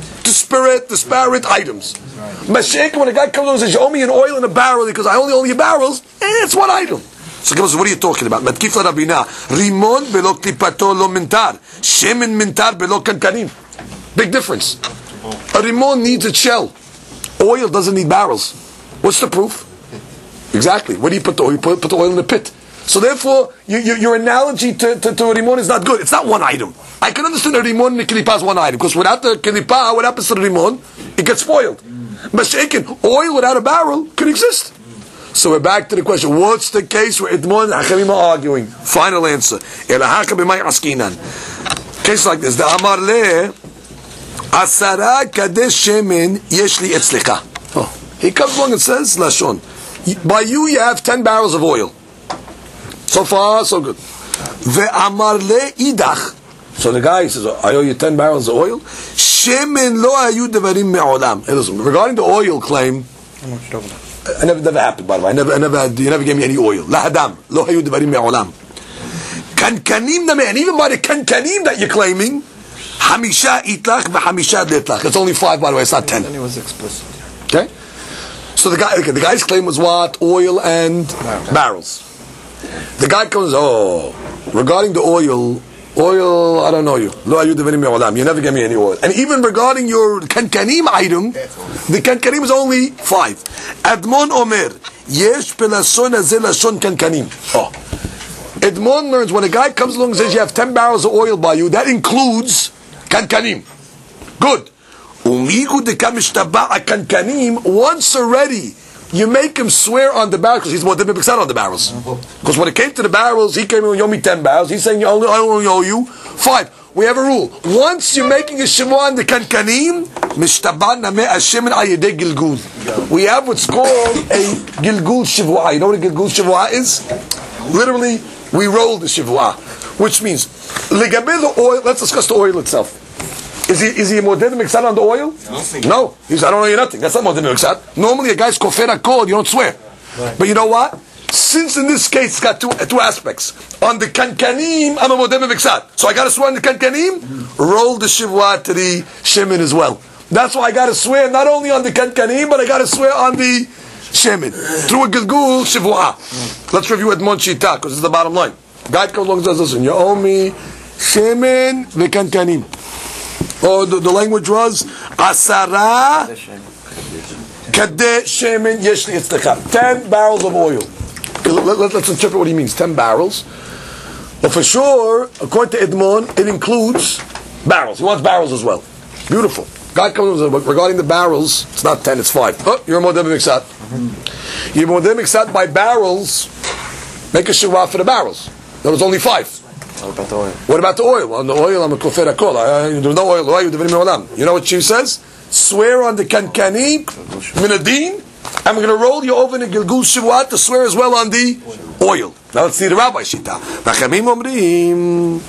disparate items. Mashiach, when a guy comes along and says, you owe me an oil in a barrel because I only owe you barrels, it's one item. So Gemara says, what are you talking about? Matkif la Rabina, rimon belo klipato lo mintar, shemen mintar belo kankanim. Big difference. A rimon needs a shell. Oil doesn't need barrels. What's the proof? Exactly. Where do you put the oil? You put the oil in the pit. So therefore, your analogy to Rimon is not good. It's not one item. I can understand a Rimon and the Kilipa is one item, because without the Kilipa, what happens to the Rimon? It gets spoiled. Mashaken, oil without a barrel can exist. So we're back to the question, what's the case where Idmon and Hachamim are arguing? Final answer. Case like this, the Amar le Asara Kadesh Shemen Yeshli Etzlicha. He comes along and says, Lashon, by you have 10 barrels of oil. So far, so good. Ve'amar le idach. So the guy says, I owe you 10 barrels of oil. Shemen lo hayu devarim me'olam. Hey, listen, regarding the oil claim, it never happened, by the way. You never gave me any oil. Lahadam. Lo hayu devarim me'olam. Kankanim name. And even by the kankanim that you're claiming, hamisha itlach v'hamisha letlach. It's only 5, by the way. It's not 10. And it was explicit. Okay? So the guy's claim was what? Oil and barrels. The guy comes, regarding the oil, I don't know you. You never gave me any oil. And even regarding your kankanim item, the kankanim is only 5. Admon Omer, yesh pelashon hazeh lashon kankanim. Edmon learns when a guy comes along and says you have 10 barrels of oil by you, that includes kankanim. Good. Once already, you make him swear on the barrels, because he's more than 50% on the barrels. Because when it came to the barrels, he came in and owe me 10 barrels. He's saying, I only owe you 5. We have a rule. Once you're making a shemua on the kankanim, we have what's called a gilgul shivua. You know what a gilgul shivua is? Literally, we roll the shivua. Which means, the oil, let's discuss the oil itself. Is he modern mixad on the oil? No. He's, I don't owe you nothing. That's not modern mixad. Normally a guy's kofera kol, you don't swear. Right. But you know what? Since in this case it's got two aspects. On the kankanim, I'm a modern mixad. So I got to swear on the kankanim, roll the shivwa to the shemin as well. That's why I got to swear not only on the kankanim, but I got to swear on the shemin. Through a gilgul shivwa. Let's review Edmon Shita, because this is the bottom line. Guy comes along and says, listen, you owe me shemin v'kankanim. Or the language was Asara Kadeh Shemin Yeshli Etzlecha. 10 barrels of oil. Let's interpret what he means. 10 barrels. But for sure, according to Edmon, it includes barrels. He wants barrels as well. Beautiful. God comes and says, regarding the barrels, it's not 10, it's 5. Oh, you're modem mixat. You're modem mixat by barrels. Make a shirah for the barrels. There was only 5. What about the oil? What about the oil? On the oil, I'm a kofera kol. There's no oil. You know what she says? Swear on the kankani, minadin, and we're going to roll you over in the gilgul shivuat to swear as well on the oil. Now let's see the rabbi shita. V'chamim omrim.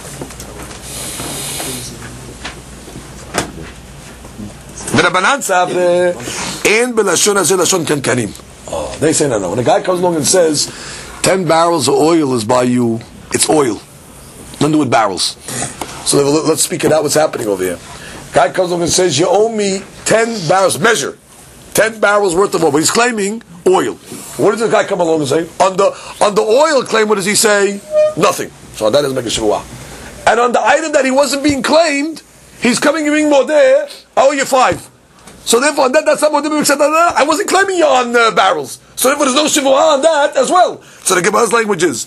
V'rabanan savre en belashon hazeh lashon kankanim. They say no. When a guy comes along and says 10 barrels of oil is by you, it's oil. Nothing to do with barrels. So let's speak it out. What's happening over here? Guy comes along and says, you owe me 10 barrels. Measure 10 barrels worth of oil. But he's claiming oil. What does the guy come along and say? On the oil claim, what does he say? Nothing. So that doesn't make a shivua. And on the item that he wasn't being claimed, he's coming and being modeh. I owe you 5. So therefore, that's not modeh. I wasn't claiming you on barrels. So therefore, there's no shivua on that as well. So the Gemara's language is,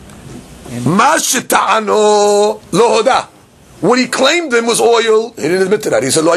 what he claimed him was oil. He didn't admit to that. He said,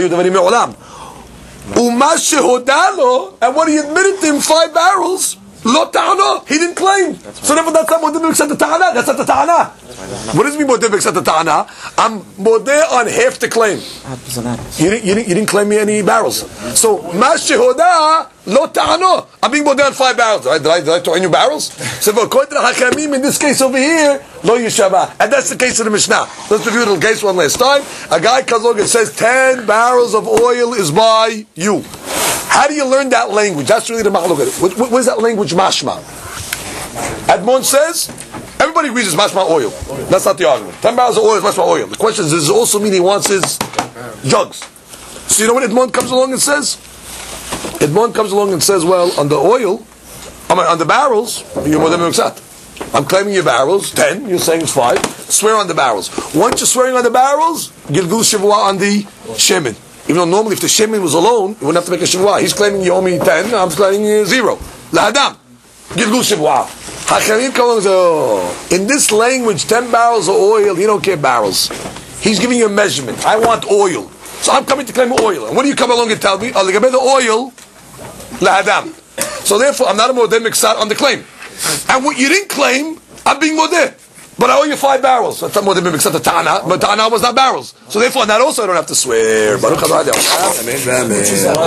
and what he admitted to him, 5 barrels, lo ta'ana, he didn't claim. So therefore, that's not modeh except the ta'ana. That's not the ta'ana. What does it mean modeh except the ta'ana? I'm modeh on half the claim. You didn't claim me any barrels. So ma shehoda lo ta'ano. I'm being modeh on 5 barrels. Did I throw in you barrels? So according to the Hakamim, in this case over here, lo yishaba. And that's the case of the Mishnah. Let's review the case one last time. A guy comes along and says 10 barrels of oil is by you. How do you learn that language? That's really the machlokah. What is that language mashma? Admon says, everybody agrees it's mashma oil. That's not the argument. 10 barrels of oil is mashma oil. The question is, does it also mean he wants his jugs? So you know what Edmon comes along and says? Edmon comes along and says, well, on the oil, on the barrels, you're more than mixat. I'm claiming your barrels, 10, you're saying it's 5. Swear on the barrels. Once you're swearing on the barrels, gilgul shivua on the shemin. Even though normally if the shemin was alone, you wouldn't have to make a shivua. He's claiming you owe me 10, I'm claiming 0. La'adam. Gilgul shivua. Hachamim come along and say, oh, in this language, 10 barrels of oil, you don't care barrels. He's giving you a measurement. I want oil. So I'm coming to claim oil. And what do you come along and tell me? Oh, the oil, lahadam. So therefore, I'm not a modeh miksar on the claim. And what you didn't claim, I'm being modeh. But I owe you 5 barrels. That's not modeh miksar to ta'ana. But ta'ana was not barrels. So therefore, on that also I don't have to swear. Baruch Adonai. Amen.